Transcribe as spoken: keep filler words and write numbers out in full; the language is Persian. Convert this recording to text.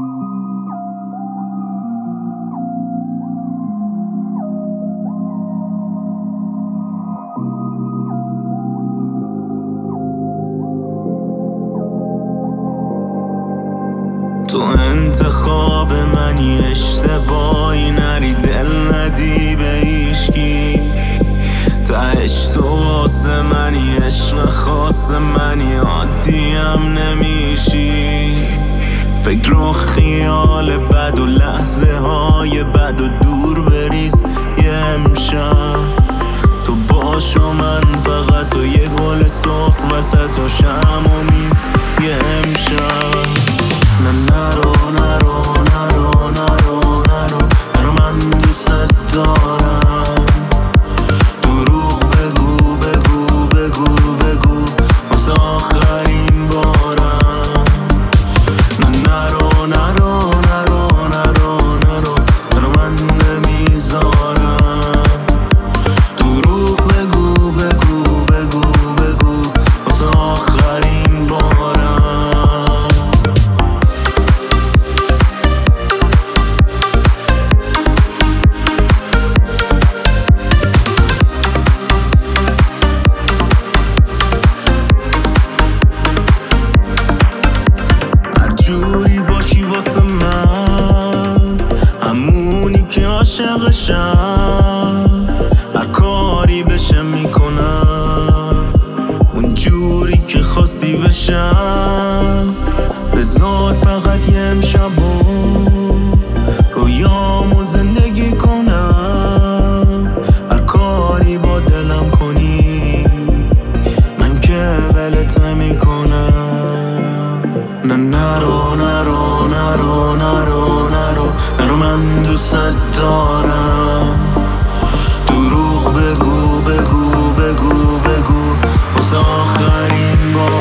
تو انتخاب منی، اشتباهی نری، دل ندی به هیشکی. تهش تو واسه منی، عشق خاص منی، عادیم نمیشی. فکر و خیال بد و لحظه های بد و دور بریز یه امشب. تو باش و من فقط و یه گل سرخ وسط و شم و میز یه امشب. نه نرو نرو نرو نرو نرو نرو من دوست دارم. دروغ بگو بگو بگو بگو واسه آخرین بارم. نه نرو نرو نرو نرو نرو نرو من نمیذارم. دروغ بگو بگو بگو بگو واسه آخرین بارم. جوری باشی واسه من، همونی که عاشقشم، هر کاری بشه میکنم، اون جوری که خواستی بشم. بذار فقط یه امشب و رویامو زندگی کنم. هر کاری با دلم کنی من که ولت نمیکنم. نه نرو نرو نرو نرو نرو نرو من دوست دارم. دروغ بگو بگو بگو بگو واسه آخرین بار.